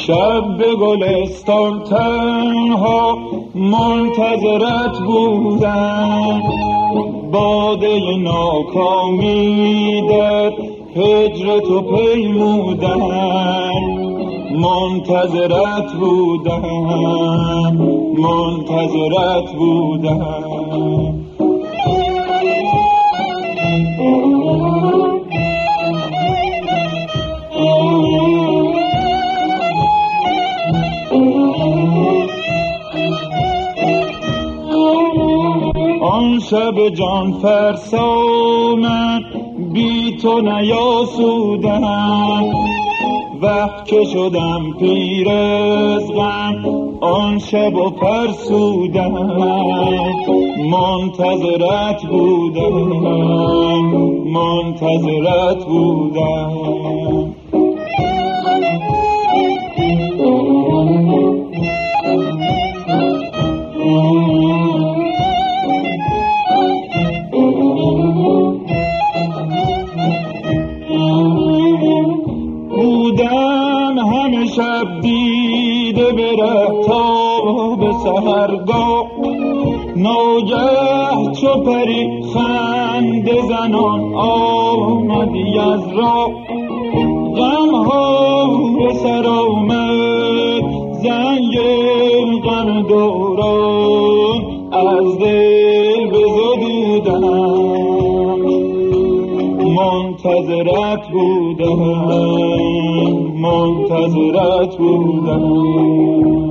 شب به گلستان تنها منتظرت بودم، باده ناکامی در هجر تو پیمودم، منتظرت بودم، منتظرت بودم. آن شب جان فرسا من بی تو نیاسودم، وقت که شدم پیر از غم آن شب و فرسودم، منتظرت بودم، منتظرت بودم. بودم همه شب دیده به ره تا به سحرگاه، ناگه چو پری خنده زنان آمدی از راه، غمها به سر آمد زنگ غم دوران، از دل بزدودم، منتظرت بودم، منتظرت بودم.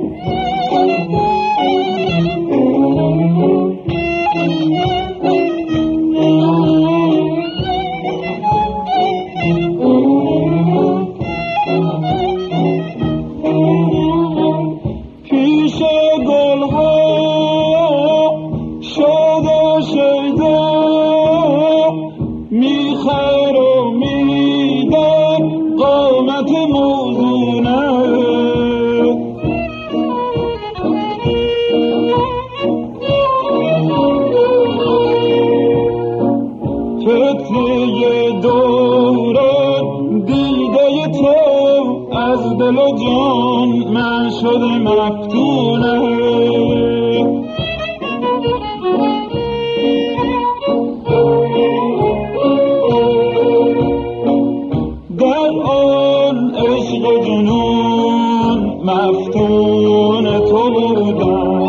پیش گلها شاد و شیدا میخیر و میدن قامت موزونه، فتنه دوران دیده تو از دل و جان من شده مفتونه، در آن عشق و جنون مفتون تو بودم،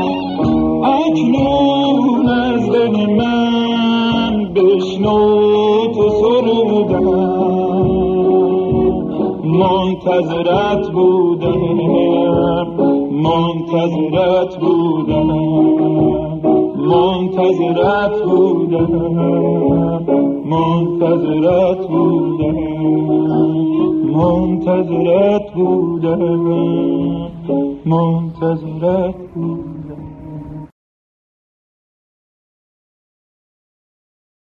اکنون از دل من بشنو تو سرودم، منتظرت بودم، منتظرت بودم، منتظرت بودم، منتظرت بودم، منتظرت بودم، منتظرت بودم.